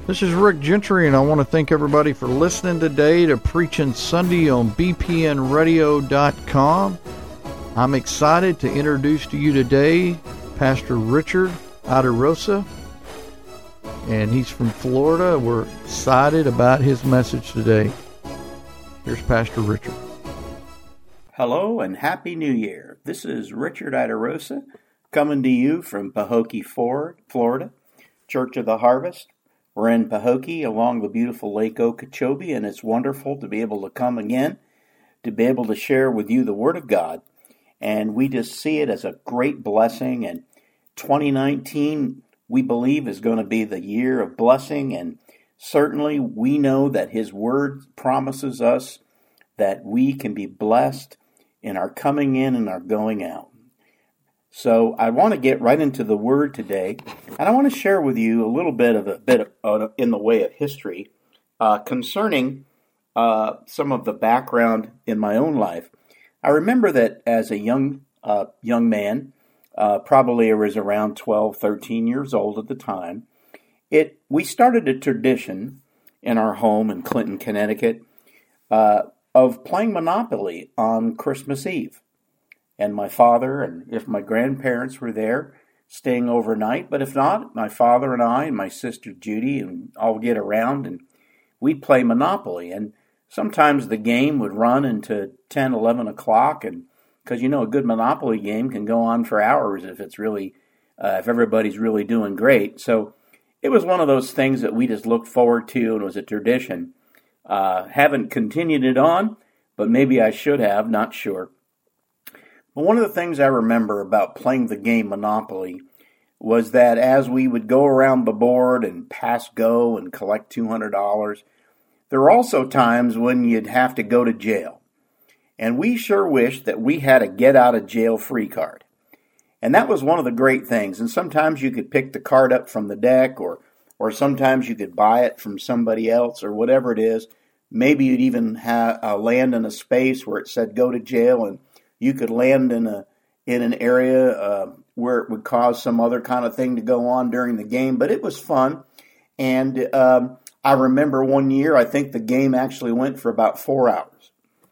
This is Rick Gentry, and I want to thank everybody for listening today to Preaching Sunday on bpnradio.com. I'm excited to introduce to you today Pastor Richard Idarosa, and he's from Florida. We're excited about his message today. Here's Pastor Richard. Hello and Happy New Year. This is Richard Idarosa coming to you from Pahokee, Florida, Church of the Harvest. We're in Pahokee along the beautiful Lake Okeechobee, and it's wonderful to be able to come again, to be able to share with you the Word of God. And we just see it as a great blessing. And 2019, we believe, is going to be the year of blessing. And certainly we know that His Word promises us that we can be blessed in our coming in and our going out. So I want to get right into the Word today, and I want to share with you a little bit in the way of history concerning some of the background in my own life. I remember that as a young man, probably I was around 12, 13 years old at the time, we started a tradition in our home in Clinton, Connecticut, of playing Monopoly on Christmas Eve. And my father, and if my grandparents were there, staying overnight. But if not, my father and I and my sister Judy and all get around and we'd play Monopoly. And sometimes the game would run into 10, 11 o'clock. And because, you know, a good Monopoly game can go on for hours if it's really, if everybody's really doing great. So it was one of those things that we just looked forward to, and it was a tradition. Haven't continued it on, but maybe I should have, not sure. But one of the things I remember about playing the game Monopoly was that as we would go around the board and pass go and collect $200, there were also times when you'd have to go to jail. And we sure wished that we had a get-out-of-jail-free card. And that was one of the great things. And sometimes you could pick the card up from the deck, or sometimes you could buy it from somebody else, or whatever it is. Maybe you'd even land in a space where it said go to jail, and you could land in an area where it would cause some other kind of thing to go on during the game. But it was fun. And I remember one year, I think the game actually went for about 4 hours.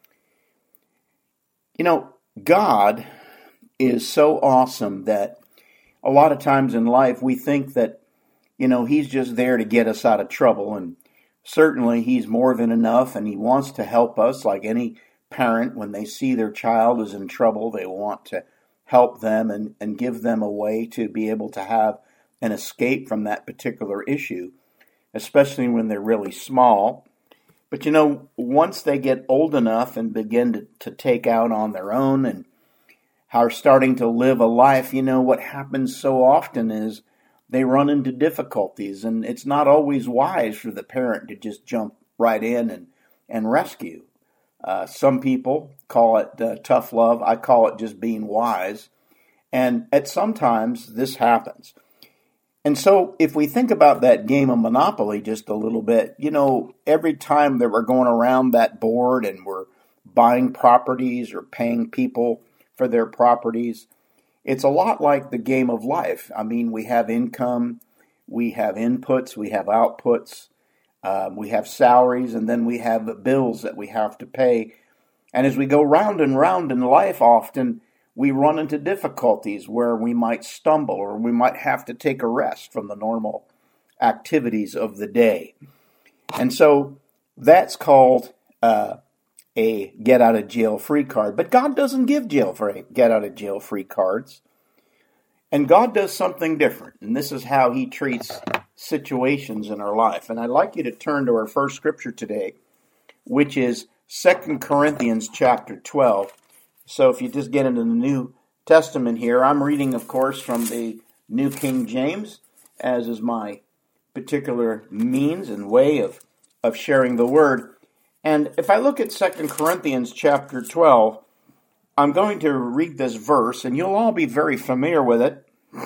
You know, God is so awesome that a lot of times in life we think that, you know, He's just there to get us out of trouble. And certainly He's more than enough, and He wants to help us like any parent. When they see their child is in trouble, they want to help them and give them a way to be able to have an escape from that particular issue, especially when they're really small. But you know, once they get old enough and begin to take out on their own and are starting to live a life, you know, what happens so often is they run into difficulties, and it's not always wise for the parent to just jump right in and rescue. Some people call it tough love. I call it just being wise. And sometimes this happens. And so if we think about that game of Monopoly just a little bit, you know, every time that we're going around that board and we're buying properties or paying people for their properties, it's a lot like the game of life. I mean, we have income, we have inputs, we have outputs. We have salaries, and then we have bills that we have to pay. And as we go round and round in life, often we run into difficulties where we might stumble, or we might have to take a rest from the normal activities of the day. And so that's called a get-out-of-jail-free card. But God doesn't give get-out-of-jail-free cards. And God does something different. And this is how He treats situations in our life. And I'd like you to turn to our first scripture today, which is 2 Corinthians chapter 12. So if you just get into the New Testament here, I'm reading, of course, from the New King James, as is my particular means and way of sharing the word. And if I look at 2 Corinthians chapter 12, I'm going to read this verse, and you'll all be very familiar with it.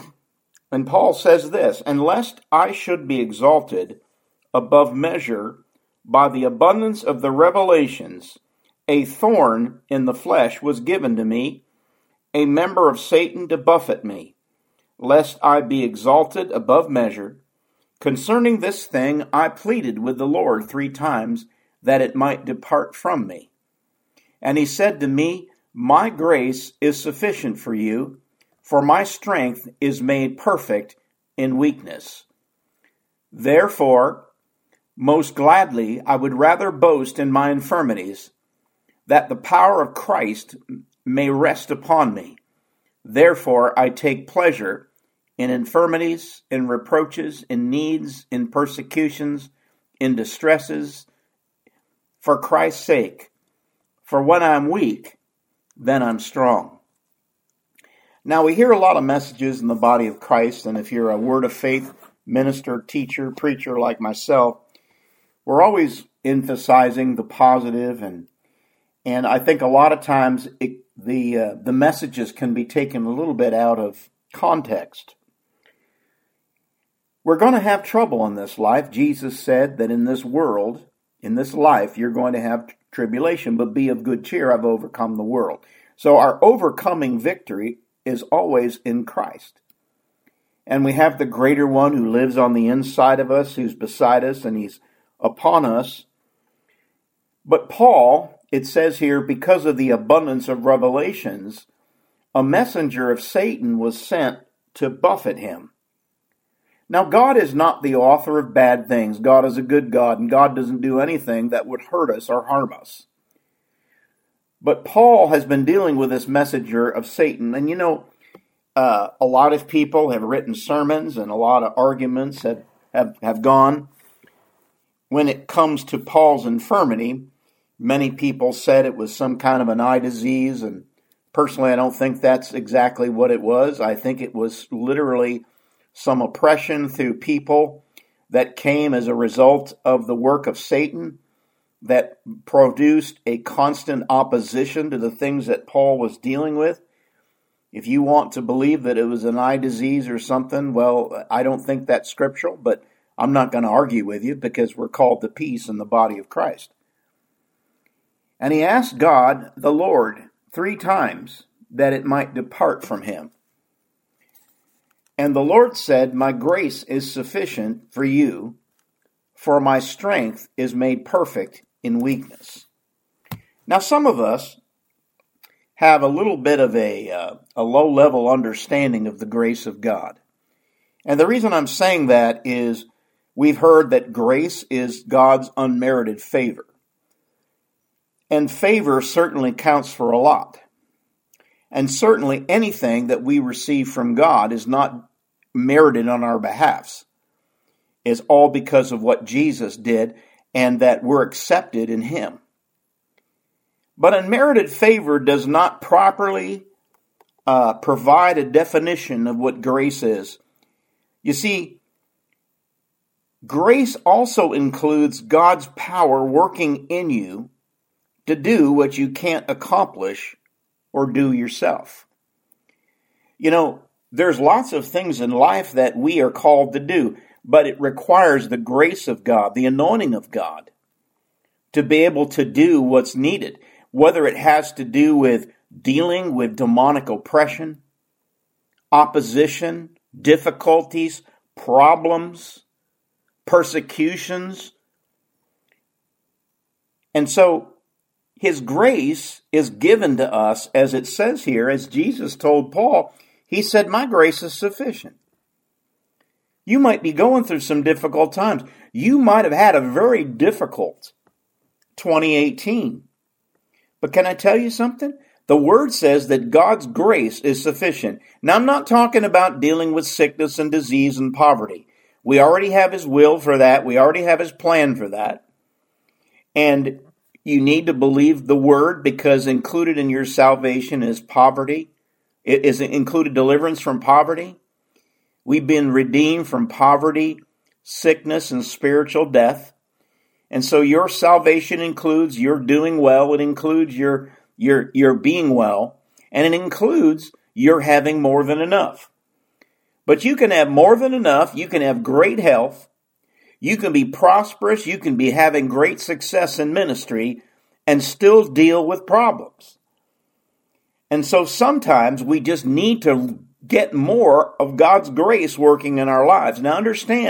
And Paul says this, "And lest I should be exalted above measure by the abundance of the revelations, a thorn in the flesh was given to me, a member of Satan to buffet me, lest I be exalted above measure. Concerning this thing, I pleaded with the Lord 3 times that it might depart from me. And he said to me, My grace is sufficient for you, for my strength is made perfect in weakness. Therefore, most gladly, I would rather boast in my infirmities, that the power of Christ may rest upon me. Therefore, I take pleasure in infirmities, in reproaches, in needs, in persecutions, in distresses, for Christ's sake. For when I'm weak, then I'm strong. Now, we hear a lot of messages in the body of Christ, and if you're a Word of Faith minister, teacher, preacher like myself, we're always emphasizing the positive, and I think a lot of times the messages can be taken a little bit out of context. We're going to have trouble in this life. Jesus said that in this world, in this life, you're going to have tribulation, but be of good cheer, I've overcome the world. So our overcoming victory is always in Christ. And we have the greater one who lives on the inside of us, who's beside us, and he's upon us. But Paul, it says here, because of the abundance of revelations, a messenger of Satan was sent to buffet him. Now, God is not the author of bad things. God is a good God, and God doesn't do anything that would hurt us or harm us. But Paul has been dealing with this messenger of Satan. And a lot of people have written sermons and a lot of arguments have gone. When it comes to Paul's infirmity, many people said it was some kind of an eye disease. And personally, I don't think that's exactly what it was. I think it was literally some oppression through people that came as a result of the work of Satan that produced a constant opposition to the things that Paul was dealing with. If you want to believe that it was an eye disease or something, well, I don't think that's scriptural, but I'm not going to argue with you because we're called to peace in the body of Christ. And he asked God, the Lord, 3 times that it might depart from him. And the Lord said, My grace is sufficient for you, for my strength is made perfect in weakness. Now, some of us have a little bit of a low-level understanding of the grace of God. And the reason I'm saying that is we've heard that grace is God's unmerited favor. And favor certainly counts for a lot. And certainly anything that we receive from God is not merited on our behalfs. It's all because of what Jesus did and that we're accepted in him. But unmerited favor does not properly provide a definition of what grace is. You see, grace also includes God's power working in you to do what you can't accomplish or do yourself. There's lots of things in life that we are called to do, but it requires the grace of God, the anointing of God, to be able to do what's needed, whether it has to do with dealing with demonic oppression, opposition, difficulties, problems, persecutions. And so his grace is given to us, as it says here, as Jesus told Paul. He said, My grace is sufficient. You might be going through some difficult times. You might have had a very difficult 2018. But can I tell you something? The Word says that God's grace is sufficient. Now, I'm not talking about dealing with sickness and disease and poverty. We already have His will for that. We already have His plan for that. And you need to believe the Word, because included in your salvation is poverty. It is included deliverance from poverty. We've been redeemed from poverty, sickness, and spiritual death. And so your salvation includes your doing well. It includes your being well. And it includes your having more than enough. But you can have more than enough. You can have great health. You can be prosperous. You can be having great success in ministry and still deal with problems. And so sometimes we just need to get more of God's grace working in our lives. Now understand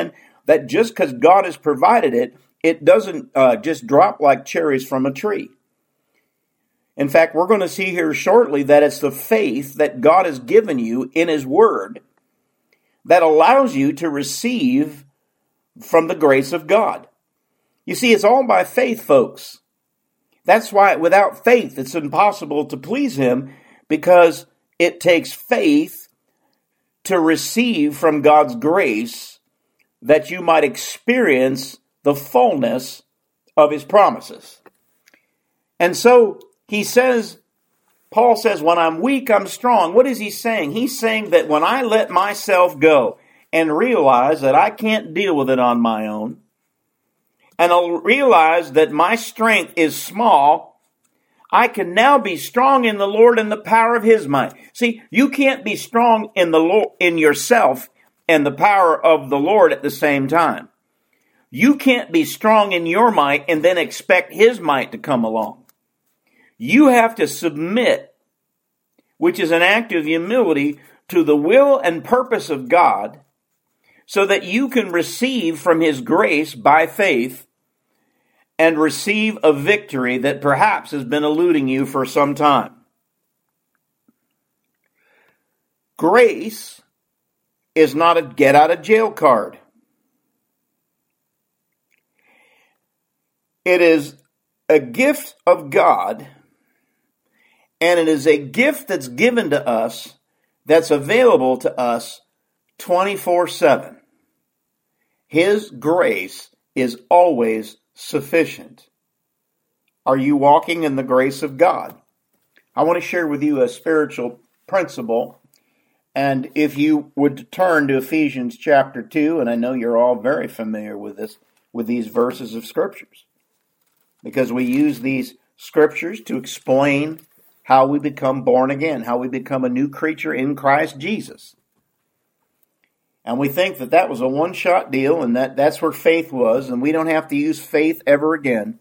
that just because God has provided it, it doesn't just drop like cherries from a tree. In fact, we're going to see here shortly that it's the faith that God has given you in His Word that allows you to receive from the grace of God. You see, it's all by faith, folks. That's why without faith, it's impossible to please Him, because it takes faith to receive from God's grace that you might experience the fullness of His promises. And so, Paul says, when I'm weak, I'm strong. What is he saying? He's saying that when I let myself go and realize that I can't deal with it on my own, and I'll realize that my strength is small, I can now be strong in the Lord and the power of His might. See, you can't be strong in the Lord, in yourself and the power of the Lord at the same time. You can't be strong in your might and then expect His might to come along. You have to submit, which is an act of humility, to the will and purpose of God, so that you can receive from His grace by faith and receive a victory that perhaps has been eluding you for some time. Grace is not a get-out-of-jail card. It is a gift of God, and it is a gift that's given to us, that's available to us 24/7. His grace is always sufficient. Are you walking in the grace of God? I want to share with you a spiritual principle, and if you would turn to Ephesians chapter 2, and I know you're all very familiar with this, with these verses of scriptures, because we use these scriptures to explain how we become born again, how we become a new creature in Christ Jesus. And we think that that was a one-shot deal, and that's where faith was, and we don't have to use faith ever again.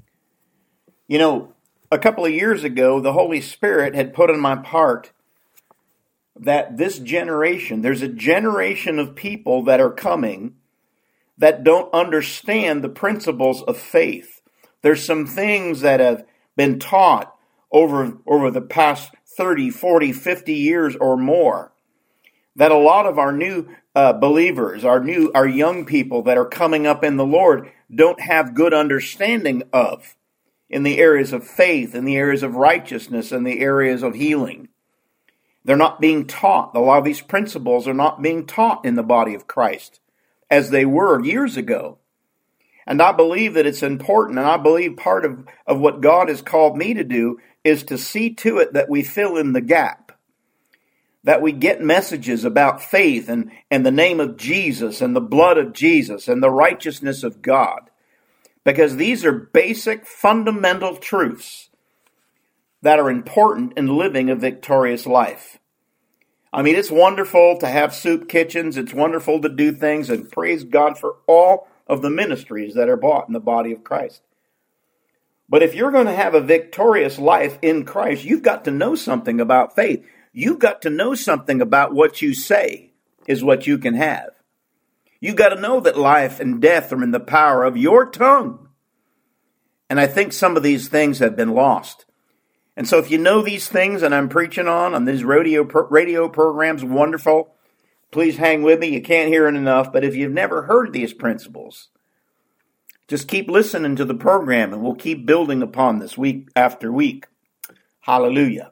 You know, a couple of years ago, the Holy Spirit had put in my heart that this generation, there's a generation of people that are coming that don't understand the principles of faith. There's some things that have been taught over the past 30, 40, 50 years or more, that a lot of our new believers, our young people that are coming up in the Lord don't have good understanding of, in the areas of faith, in the areas of righteousness, in the areas of healing. They're not being taught. A lot of these principles are not being taught in the body of Christ as they were years ago. And I believe that it's important, and I believe part of what God has called me to do is to see to it that we fill in the gap, that we get messages about faith and the name of Jesus and the blood of Jesus and the righteousness of God, because these are basic fundamental truths that are important in living a victorious life. I mean, it's wonderful to have soup kitchens, it's wonderful to do things, and praise God for all of the ministries that are bought in the body of Christ. But if you're going to have a victorious life in Christ, you've got to know something about faith. You've got to know something about what you say is what you can have. You've got to know that life and death are in the power of your tongue. And I think some of these things have been lost. And so if you know these things and I'm preaching on these radio programs, wonderful. Please hang with me. You can't hear it enough. But if you've never heard these principles, just keep listening to the program and we'll keep building upon this week after week. Hallelujah.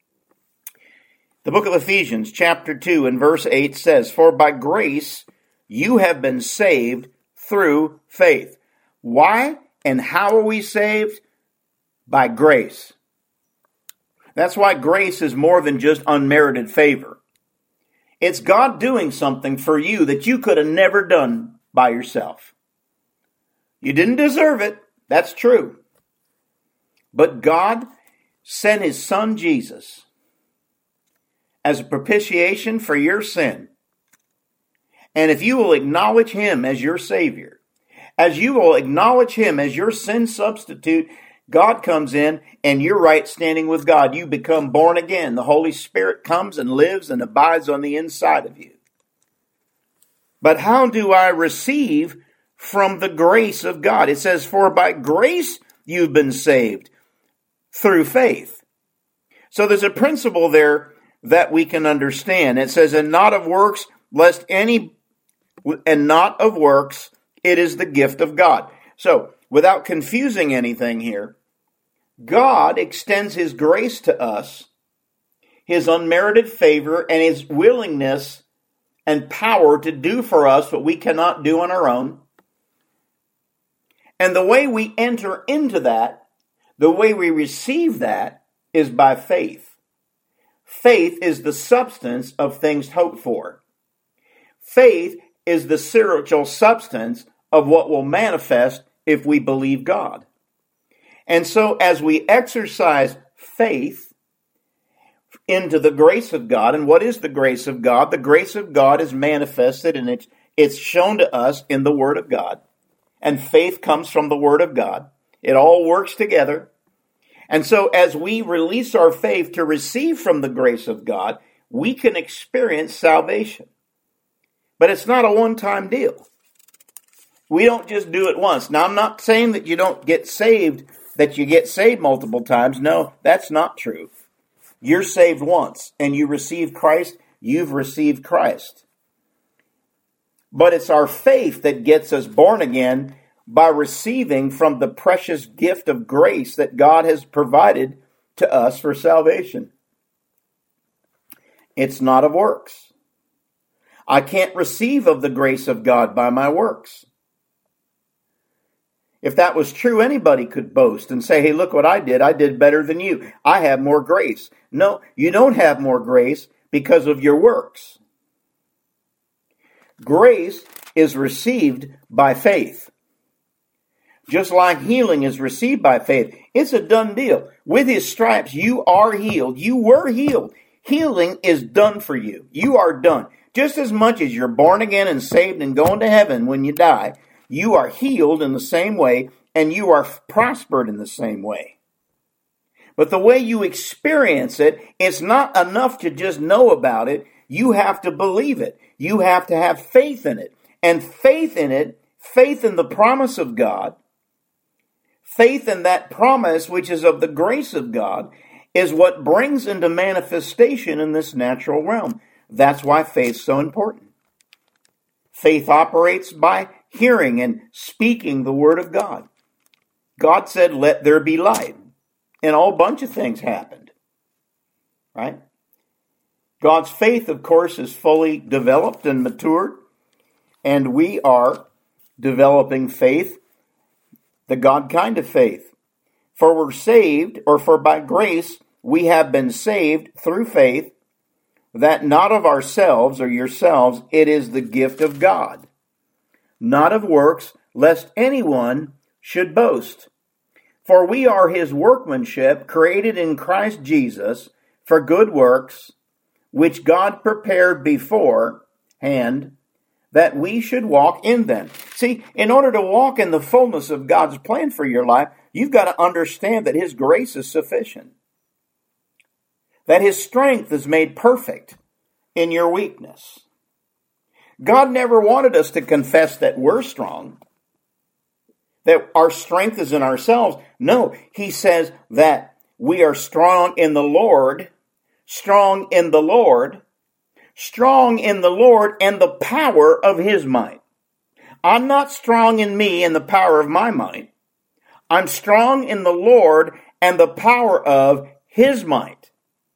The book of Ephesians chapter 2 and verse 8 says, "For by grace you have been saved through faith." Why and how are we saved? By grace. That's why grace is more than just unmerited favor. It's God doing something for you that you could have never done by yourself. You didn't deserve it. That's true. But God sent His Son Jesus as a propitiation for your sin. And if you will acknowledge Him as your Savior, as you will acknowledge Him as your sin substitute, God comes in and you're right standing with God. You become born again. The Holy Spirit comes and lives and abides on the inside of you. But how do I receive from the grace of God? It says, for by grace you've been saved through faith. So there's a principle there that we can understand. It says, and not of works, not of works, it is the gift of God. So, without confusing anything here, God extends His grace to us, His unmerited favor, and His willingness and power to do for us what we cannot do on our own. And the way we enter into that, the way we receive that, is by faith. Faith is the substance of things hoped for. Faith is the spiritual substance of what will manifest if we believe God. And so as we exercise faith into the grace of God, and what is the grace of God? The grace of God is manifested and it's shown to us in the Word of God. And faith comes from the Word of God. It all works together. And so as we release our faith to receive from the grace of God, we can experience salvation. But it's not a one-time deal. We don't just do it once. Now, I'm not saying that you don't get saved, that you get saved multiple times. No, that's not true. You're saved once, and you receive Christ, you've received Christ. But it's our faith that gets us born again by receiving from the precious gift of grace that God has provided to us for salvation. It's not of works. I can't receive of the grace of God by my works. If that was true, anybody could boast and say, hey, look what I did better than you. I have more grace. No, you don't have more grace because of your works. Grace is received by faith. Just like healing is received by faith. It's a done deal. With His stripes, you are healed. You were healed. Healing is done for you. You are done. Just as much as you're born again and saved and going to heaven when you die, you are healed in the same way and you are prospered in the same way. But the way you experience it, it's not enough to just know about it. You have to believe it. You have to have faith in it. And faith in it, faith in the promise of God, faith in that promise, which is of the grace of God, is what brings into manifestation in this natural realm. That's why faith's so important. Faith operates by hearing and speaking the Word of God. God said, let there be light. And a whole bunch of things happened. Right? God's faith, of course, is fully developed and matured. And we are developing faith, the God kind of faith. For we're saved, or for by grace we have been saved through faith, that not of ourselves or yourselves, it is the gift of God, not of works, lest anyone should boast. For we are His workmanship, created in Christ Jesus for good works, which God prepared beforehand that we should walk in them. See, in order to walk in the fullness of God's plan for your life, you've got to understand that His grace is sufficient. That His strength is made perfect in your weakness. God never wanted us to confess that we're strong, that our strength is in ourselves. No, He says that we are strong in the Lord, strong in the Lord, strong in the Lord and the power of His might. I'm not strong in me and the power of my might. I'm strong in the Lord and the power of His might.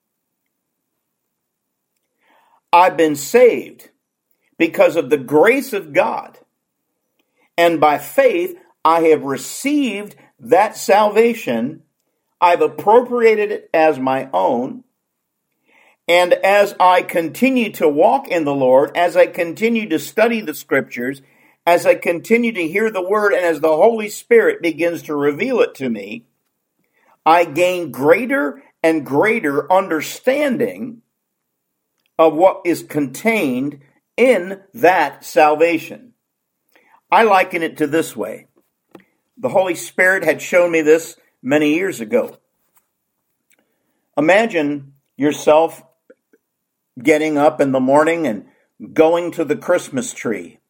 I've been saved because of the grace of God. And by faith, I have received that salvation. I've appropriated it as my own. And as I continue to walk in the Lord, as I continue to study the Scriptures, as I continue to hear the Word, and as the Holy Spirit begins to reveal it to me, I gain greater and greater understanding of what is contained in that salvation. I liken it to this way. The Holy Spirit had shown me this many years ago. Imagine yourself getting up in the morning and going to the Christmas tree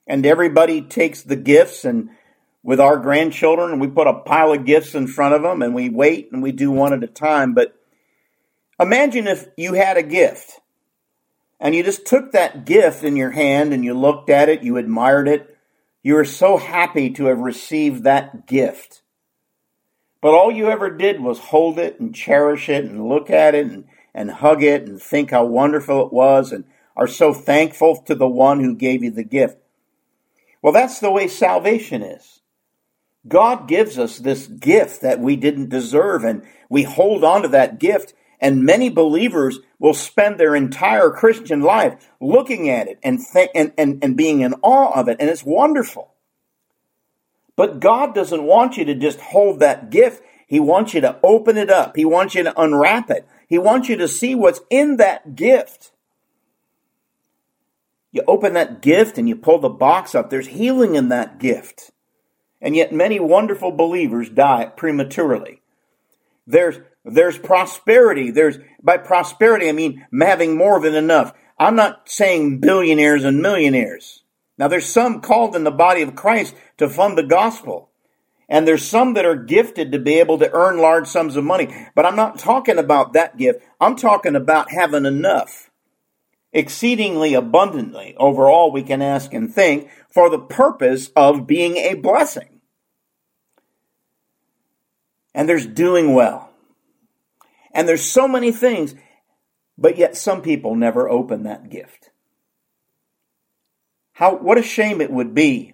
and everybody takes the gifts, and with our grandchildren, we put a pile of gifts in front of them, and we wait, and we do one at a time. But imagine if you had a gift, and you just took that gift in your hand, and you looked at it, you admired it, you were so happy to have received that gift. But all you ever did was hold it and cherish it and look at it and hug it and think how wonderful it was and are so thankful to the one who gave you the gift. Well, that's the way salvation is. God gives us this gift that we didn't deserve, and we hold on to that gift, and many believers will spend their entire Christian life looking at it and being in awe of it, and it's wonderful. But God doesn't want you to just hold that gift. He wants you to open it up. He wants you to unwrap it. He wants you to see what's in that gift. You open that gift and you pull the box up. There's healing in that gift. And yet many wonderful believers die prematurely. There's prosperity. By prosperity, I mean having more than enough. I'm not saying billionaires and millionaires. Now, there's some called in the body of Christ to fund the gospel. And there's some that are gifted to be able to earn large sums of money. But I'm not talking about that gift. I'm talking about having enough, exceedingly abundantly, over all we can ask and think, for the purpose of being a blessing. And there's doing well. And there's so many things, but yet some people never open that gift. What a shame it would be.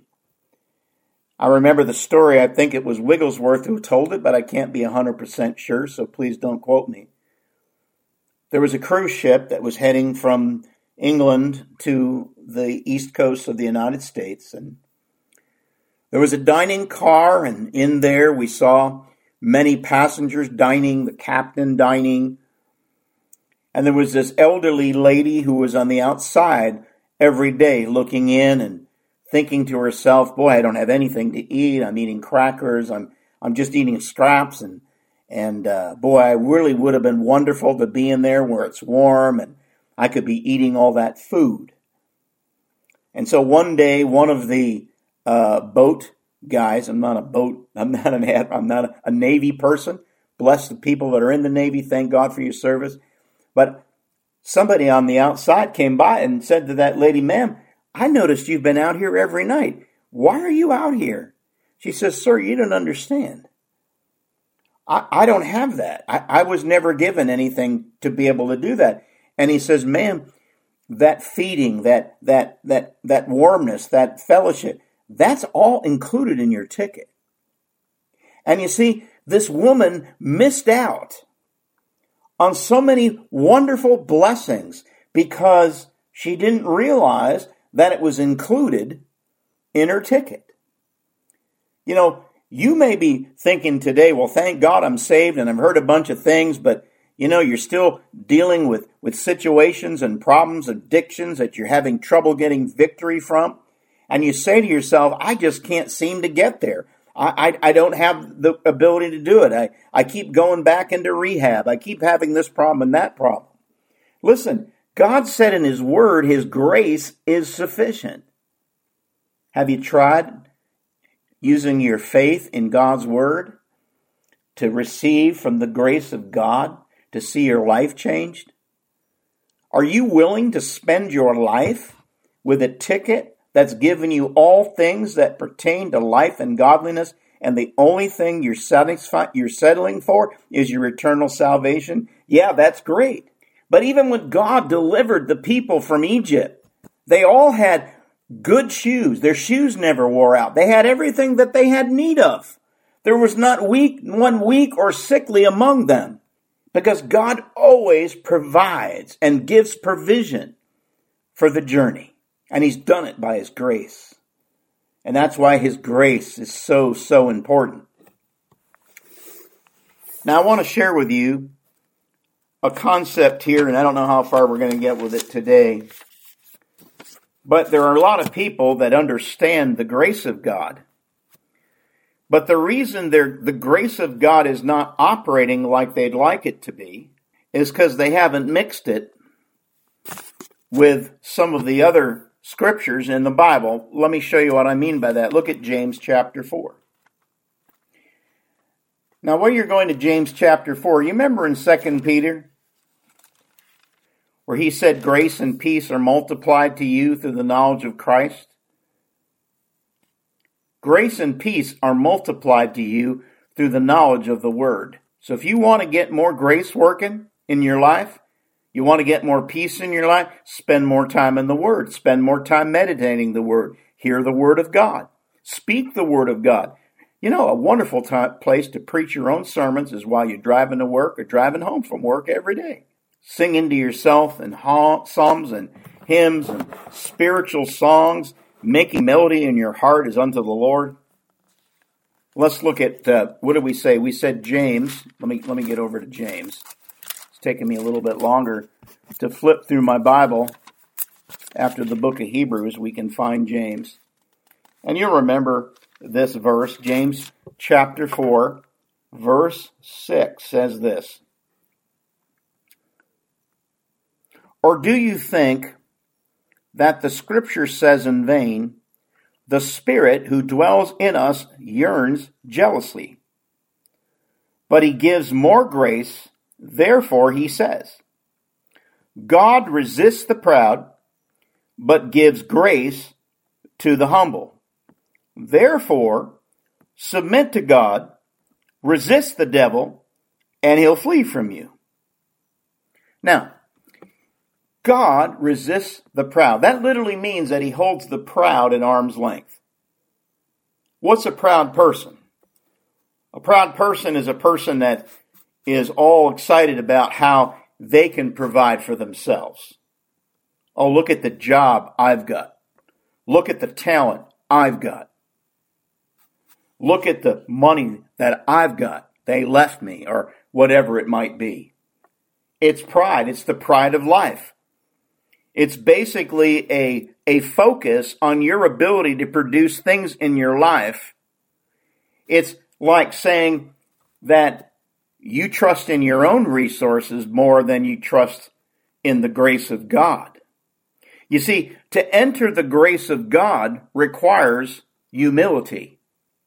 I remember the story, I think it was Wigglesworth who told it, but I can't be 100% sure, so please don't quote me. There was a cruise ship that was heading from England to the east coast of the United States, and there was a dining car, and in there we saw many passengers dining, the captain dining, and there was this elderly lady who was on the outside every day looking in and thinking to herself, boy, I don't have anything to eat. I'm eating crackers. I'm just eating scraps. And boy, I really would have been wonderful to be in there where it's warm and I could be eating all that food. And so one day, one of the boat guys, I'm not a Navy person. Bless the people that are in the Navy. Thank God for your service. But somebody on the outside came by and said to that lady, ma'am, I noticed you've been out here every night. Why are you out here? She says, sir, you don't understand. I don't have that. I was never given anything to be able to do that. And he says, ma'am, that feeding, that warmness, that fellowship, that's all included in your ticket. And you see, this woman missed out on so many wonderful blessings because she didn't realize that it was included in her ticket. You know, you may be thinking today, well, thank God I'm saved and I've heard a bunch of things, but, you know, you're still dealing with situations and problems, addictions that you're having trouble getting victory from. And you say to yourself, I just can't seem to get there. I don't have the ability to do it. I keep going back into rehab. I keep having this problem and that problem. Listen, God said in His Word, His grace is sufficient. Have you tried using your faith in God's Word to receive from the grace of God to see your life changed? Are you willing to spend your life with a ticket that's given you all things that pertain to life and godliness, and the only thing you're settling for is your eternal salvation? Yeah, that's great. But even when God delivered the people from Egypt, they all had good shoes. Their shoes never wore out. They had everything that they had need of. There was not one weak or sickly among them, because God always provides and gives provision for the journey. And He's done it by His grace. And that's why His grace is so, so important. Now, I want to share with you a concept here, and I don't know how far we're going to get with it today. But there are a lot of people that understand the grace of God. But the reason the grace of God is not operating like they'd like it to be is because they haven't mixed it with some of the other scriptures in the Bible. Let me show you what I mean by that. Look at James chapter 4. Now, while you're going to James chapter 4, you remember in 2 Peter where he said grace and peace are multiplied to you through the knowledge of Christ? Grace and peace are multiplied to you through the knowledge of the Word. So if you want to get more grace working in your life, you want to get more peace in your life, spend more time in the Word. Spend more time meditating the Word. Hear the Word of God. Speak the Word of God. You know, a wonderful place to preach your own sermons is while you're driving to work or driving home from work every day. Singing to yourself and psalms and hymns and spiritual songs, making melody in your heart as unto the Lord. Let's look at, what did we say? We said James. Let me get over to James. It's taking me a little bit longer to flip through my Bible. After the book of Hebrews, we can find James. And you'll remember this verse, James chapter 4, verse 6 says this. Or do you think that the Scripture says in vain, the Spirit who dwells in us yearns jealously? But he gives more grace, therefore he says, God resists the proud, but gives grace to the humble. Therefore, submit to God, resist the devil, and he'll flee from you. Now, God resists the proud. That literally means that he holds the proud at arm's length. What's a proud person? A proud person is a person that is all excited about how they can provide for themselves. Oh, look at the job I've got. Look at the talent I've got. Look at the money that I've got. They left me, or whatever it might be. It's pride. It's the pride of life. It's basically a focus on your ability to produce things in your life. It's like saying that you trust in your own resources more than you trust in the grace of God. You see, to enter the grace of God requires humility.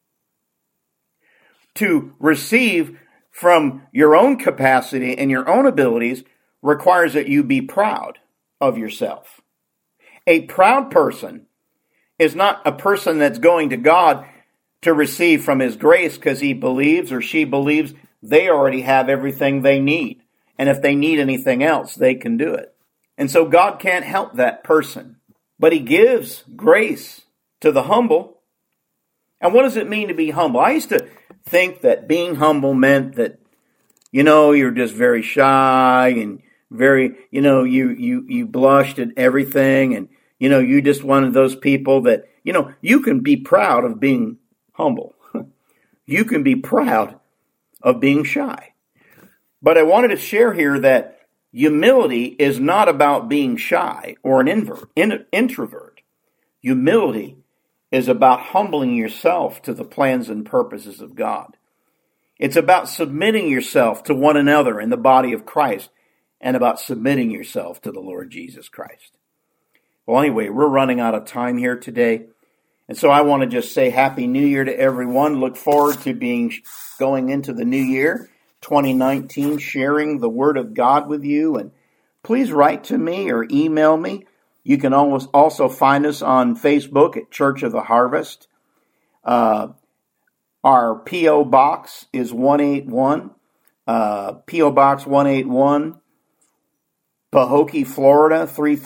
To receive from your own capacity and your own abilities requires that you be proud of yourself. A proud person is not a person that's going to God to receive from his grace because he believes or she believes they already have everything they need. And if they need anything else, they can do it. And so God can't help that person. But he gives grace to the humble. And what does it mean to be humble? I used to think that being humble meant that, you're just very shy and very, you blushed at everything, and, you just one of those people that, you can be proud of being humble. You can be proud of being shy. But I wanted to share here that humility is not about being shy or an introvert. Humility is about humbling yourself to the plans and purposes of God. It's about submitting yourself to one another in the body of Christ, and about submitting yourself to the Lord Jesus Christ. Well, anyway, we're running out of time here today. And so I want to just say Happy New Year to everyone. Look forward to going into the new year, 2019, sharing the Word of God with you. And please write to me or email me. You can also find us on Facebook at Church of the Harvest. Our P.O. Box is 181. P.O. Box 181. Pahokee, Florida,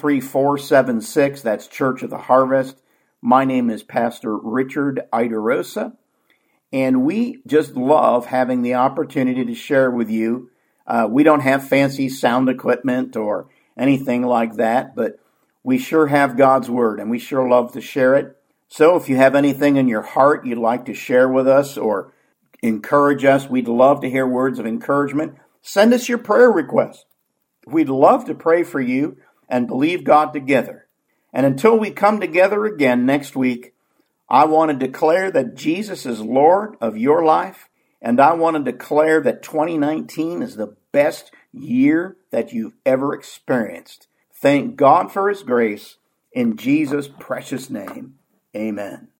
33476. That's Church of the Harvest. My name is Pastor Richard Idarosa, and we just love having the opportunity to share with you. We don't have fancy sound equipment or anything like that, but we sure have God's Word, and we sure love to share it. So if you have anything in your heart you'd like to share with us or encourage us, we'd love to hear words of encouragement. Send us your prayer requests. We'd love to pray for you and believe God together. And until we come together again next week, I want to declare that Jesus is Lord of your life, and I want to declare that 2019 is the best year that you've ever experienced. Thank God for His grace In Jesus' precious name, amen.